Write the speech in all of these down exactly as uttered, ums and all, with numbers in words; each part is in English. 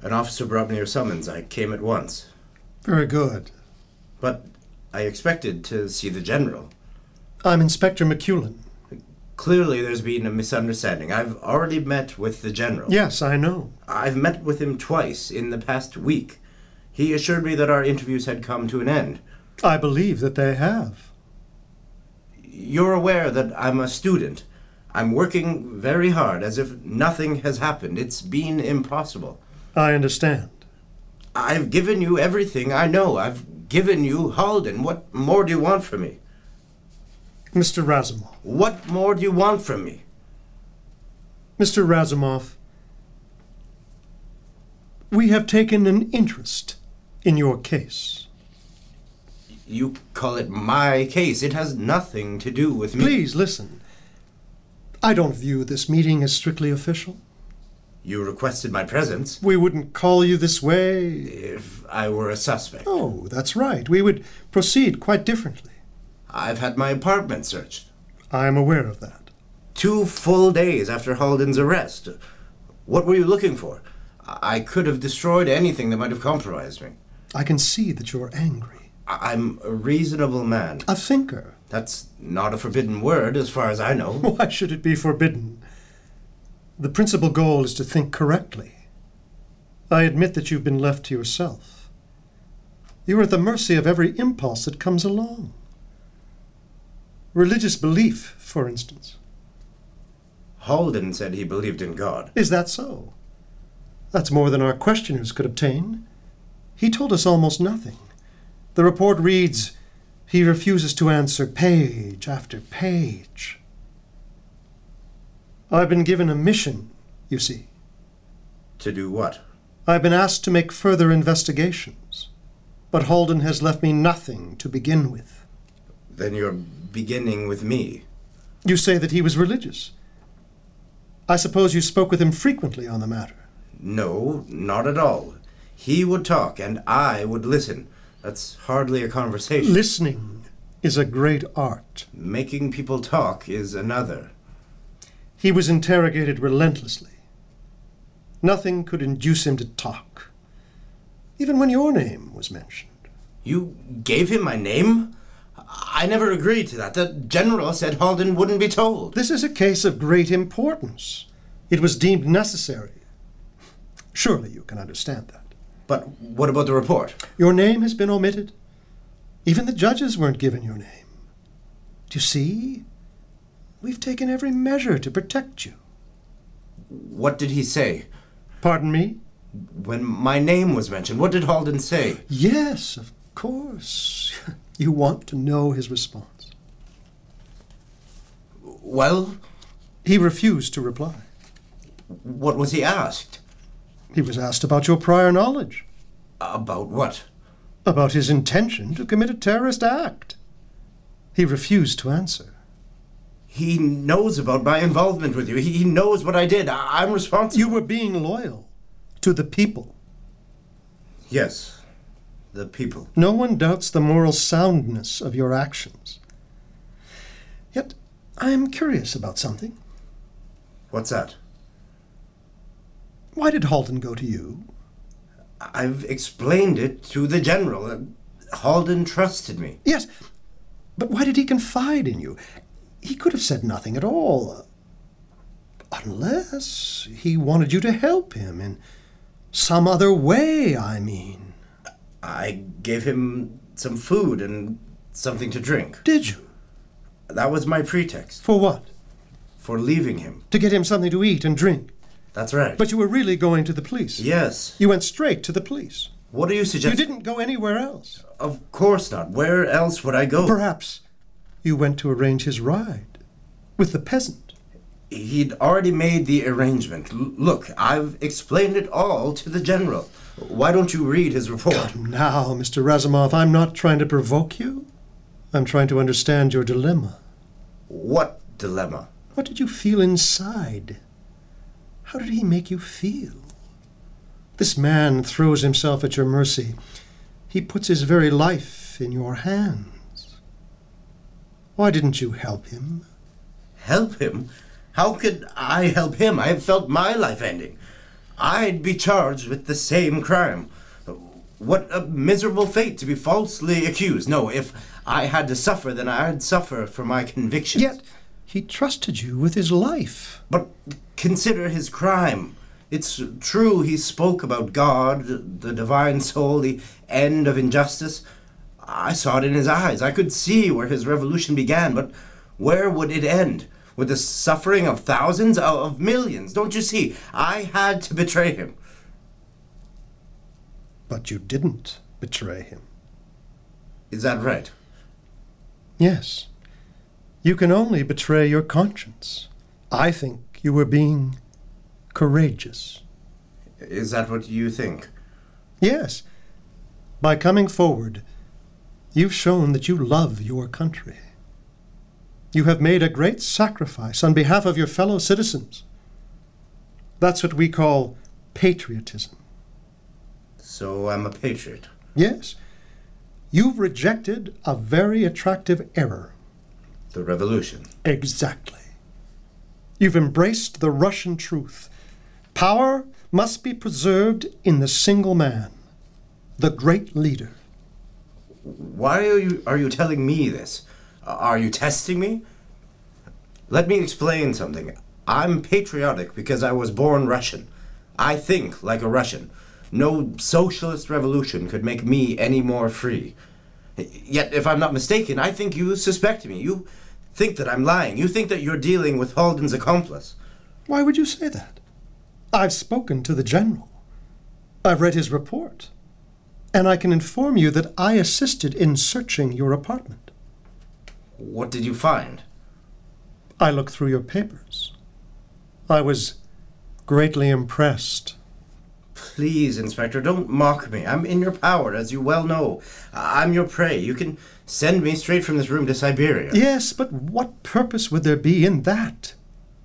An officer brought me your summons. I came at once. Very good. But I expected to see the General. I'm Inspector McEwen. Clearly there's been a misunderstanding. I've already met with the General. Yes, I know. I've met with him twice in the past week. He assured me that our interviews had come to an end. I believe that they have. You're aware that I'm a student. I'm working very hard, as if nothing has happened. It's been impossible. I understand. I've given you everything I know. I've given you Halden. What more do you want from me? Mister Razumov. What more do you want from me? Mister Razumov, we have taken an interest in your case. You call it my case. It has nothing to do with me. Please listen. I don't view this meeting as strictly official. You requested my presence. We wouldn't call you this way if I were a suspect. Oh, that's right. We would proceed quite differently. I've had my apartment searched. I am aware of that. Two full days after Halden's arrest. What were you looking for? I could have destroyed anything that might have compromised me. I can see that you're angry. I'm a reasonable man. A thinker. That's not a forbidden word, as far as I know. Why should it be forbidden? The principal goal is to think correctly. I admit that you've been left to yourself. You're at the mercy of every impulse that comes along. Religious belief, for instance. Halden said he believed in God. Is that so? That's more than our questioners could obtain. He told us almost nothing. The report reads, he refuses to answer page after page. I've been given a mission, you see. To do what? I've been asked to make further investigations, but Halden has left me nothing to begin with. Then you're beginning with me. You say that he was religious. I suppose you spoke with him frequently on the matter. No, not at all. He would talk, and I would listen. That's hardly a conversation. Listening is a great art. Making people talk is another. He was interrogated relentlessly. Nothing could induce him to talk, even when your name was mentioned. You gave him my name? I never agreed to that. The General said Halden wouldn't be told. This is a case of great importance. It was deemed necessary. Surely you can understand that. But what about the report? Your name has been omitted. Even the judges weren't given your name. Do you see? We've taken every measure to protect you. What did he say? Pardon me? When my name was mentioned, what did Halden say? Yes, of course. You want to know his response. Well? He refused to reply. What was he asked? He was asked about your prior knowledge. About what? About his intention to commit a terrorist act. He refused to answer. He knows about my involvement with you. He knows what I did. I- I'm responsible. You were being loyal to the people. Yes, the people. No one doubts the moral soundness of your actions. Yet, I am curious about something. What's that? Why did Halden go to you? I've explained it to the General. Uh, Halden trusted me. Yes, but why did he confide in you? He could have said nothing at all. Unless he wanted you to help him in some other way, I mean. I gave him some food and something to drink. Did you? That was my pretext. For what? For leaving him. To get him something to eat and drink. That's right. But you were really going to the police. Yes. You went straight to the police. What are you suggesting? You didn't go anywhere else. Of course not. Where else would I go? Perhaps you went to arrange his ride with the peasant. He'd already made the arrangement. L- look, I've explained it all to the General. Why don't you read his report? Come now, Mister Razumov, I'm not trying to provoke you. I'm trying to understand your dilemma. What dilemma? What did you feel inside? How did he make you feel? This man throws himself at your mercy. He puts his very life in your hands. Why didn't you help him? Help him? How could I help him? I have felt my life ending. I'd be charged with the same crime. What a miserable fate to be falsely accused. No, if I had to suffer, then I'd suffer for my convictions. Yet he trusted you with his life. But consider his crime. It's true he spoke about God, the divine soul, the end of injustice. I saw it in his eyes. I could see where his revolution began, but where would it end? With the suffering of thousands, of millions? Don't you see? I had to betray him. But you didn't betray him. Is that right? Yes. You can only betray your conscience. I think you were being courageous. Is that what you think? Yes. By coming forward, you've shown that you love your country. You have made a great sacrifice on behalf of your fellow citizens. That's what we call patriotism. So I'm a patriot. Yes. You've rejected a very attractive error. The revolution. Exactly. You've embraced the Russian truth. Power must be preserved in the single man, the great leader. Why are you, are you telling me this? Are you testing me? Let me explain something. I'm patriotic because I was born Russian. I think like a Russian. No socialist revolution could make me any more free. Yet, if I'm not mistaken, I think you suspect me. You think that I'm lying. You think that you're dealing with Halden's accomplice. Why would you say that? I've spoken to the general. I've read his report. And I can inform you that I assisted in searching your apartment. What did you find? I looked through your papers. I was greatly impressed. Please, Inspector, don't mock me. I'm in your power, as you well know. I'm your prey. You can send me straight from this room to Siberia. Yes, but what purpose would there be in that?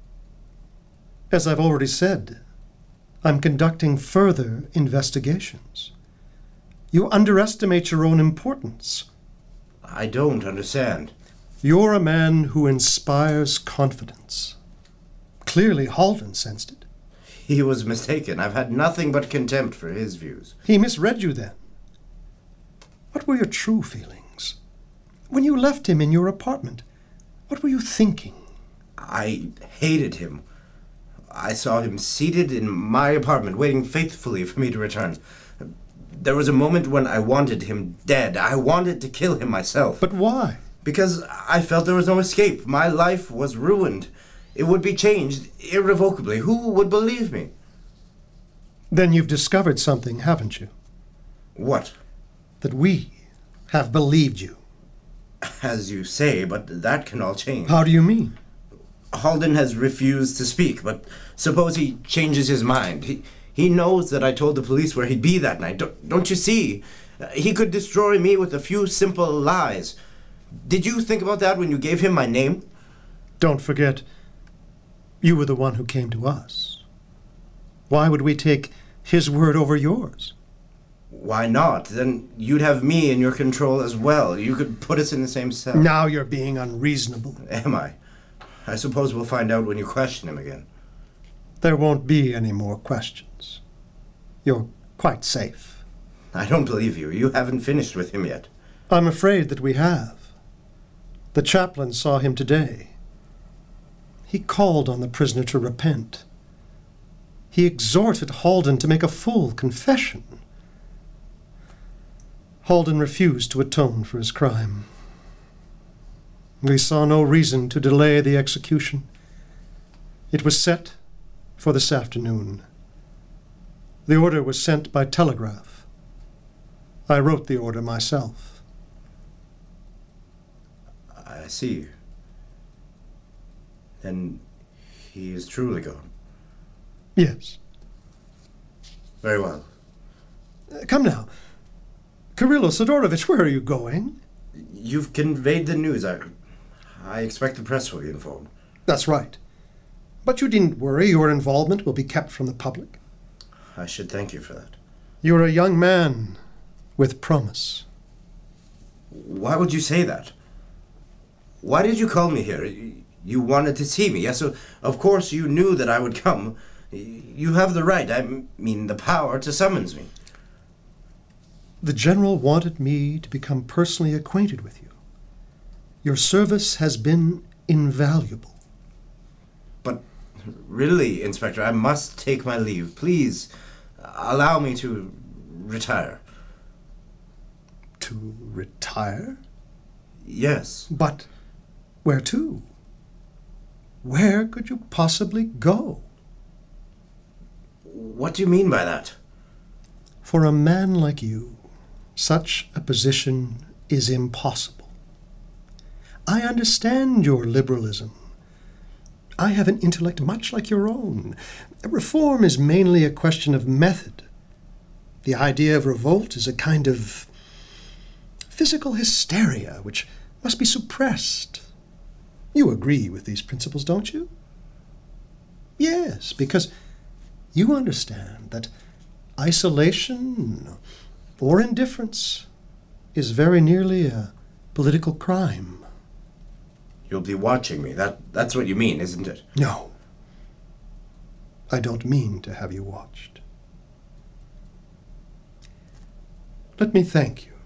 As I've already said, I'm conducting further investigations. You underestimate your own importance. I don't understand. You're a man who inspires confidence. Clearly, Halden sensed it. He was mistaken. I've had nothing but contempt for his views. He misread you then. What were your true feelings? When you left him in your apartment, what were you thinking? I hated him. I saw him seated in my apartment, waiting faithfully for me to return. There was a moment when I wanted him dead. I wanted to kill him myself. But why? Because I felt there was no escape. My life was ruined. It would be changed irrevocably. Who would believe me? Then you've discovered something, haven't you? What? That we have believed you. As you say, but that can all change. How do you mean? Halden has refused to speak, but suppose he changes his mind. He, he knows that I told the police where he'd be that night. Don't, don't you see? He could destroy me with a few simple lies. Did you think about that when you gave him my name? Don't forget, you were the one who came to us. Why would we take his word over yours? Why not? Then you'd have me in your control as well. You could put us in the same cell. Now you're being unreasonable. Am I? I suppose we'll find out when you question him again. There won't be any more questions. You're quite safe. I don't believe you. You haven't finished with him yet. I'm afraid that we have. The chaplain saw him today. He called on the prisoner to repent. He exhorted Halden to make a full confession. Halden refused to atone for his crime. We saw no reason to delay the execution. It was set for this afternoon. The order was sent by telegraph. I wrote the order myself. I see. Then he is truly gone. Yes. Very well. Uh, come now. Kirilo Sidorovich, where are you going? You've conveyed the news. I, I expect the press will be informed. That's right. But you needn't worry. Your involvement will be kept from the public. I should thank you for that. You're a young man with promise. Why would you say that? Why did you call me here? You wanted to see me. Yes, so of course you knew that I would come. You have the right, I mean the power, to summons me. The General wanted me to become personally acquainted with you. Your service has been invaluable. But really, Inspector, I must take my leave. Please, allow me to retire. To retire? Yes. But where to? Where could you possibly go? What do you mean by that? For a man like you, such a position is impossible. I understand your liberalism. I have an intellect much like your own. Reform is mainly a question of method. The idea of revolt is a kind of physical hysteria which must be suppressed. You agree with these principles, don't you? Yes, because you understand that isolation or indifference is very nearly a political crime. You'll be watching me. That, that's what you mean, isn't it? No. I don't mean to have you watched. Let me thank you.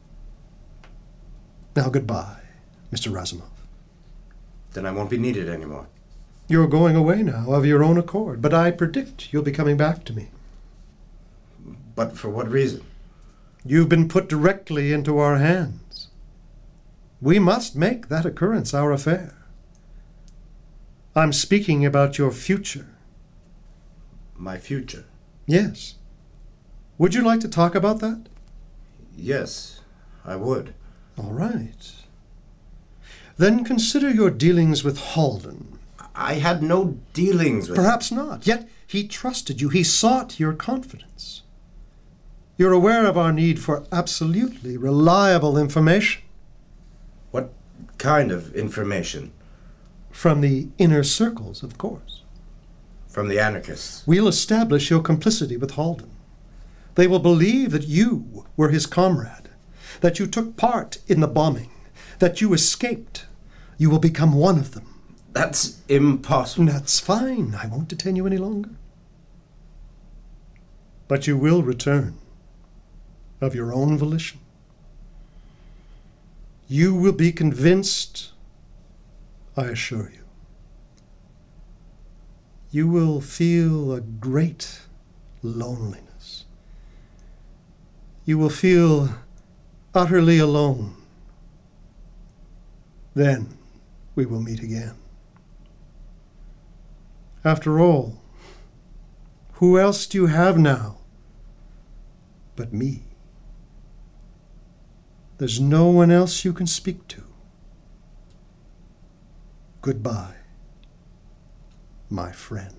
Now goodbye, Mister Razumov. Then I won't be needed anymore. You're going away now of your own accord, but I predict you'll be coming back to me. But for what reason? You've been put directly into our hands. We must make that occurrence our affair. I'm speaking about your future. My future? Yes. Would you like to talk about that? Yes, I would. All right. Then consider your dealings with Halden. I had no dealings with Perhaps not. Yet he trusted you. He sought your confidence. You're aware of our need for absolutely reliable information. What kind of information? From the inner circles, of course. From the anarchists. We'll establish your complicity with Halden. They will believe that you were his comrade, that you took part in the bombing, that you escaped. You will become one of them. That's impossible. That's fine. I won't detain you any longer. But you will return of your own volition. You will be convinced, I assure you. You will feel a great loneliness. You will feel utterly alone. Then we will meet again. After all, who else do you have now but me? There's no one else you can speak to. Goodbye, my friend.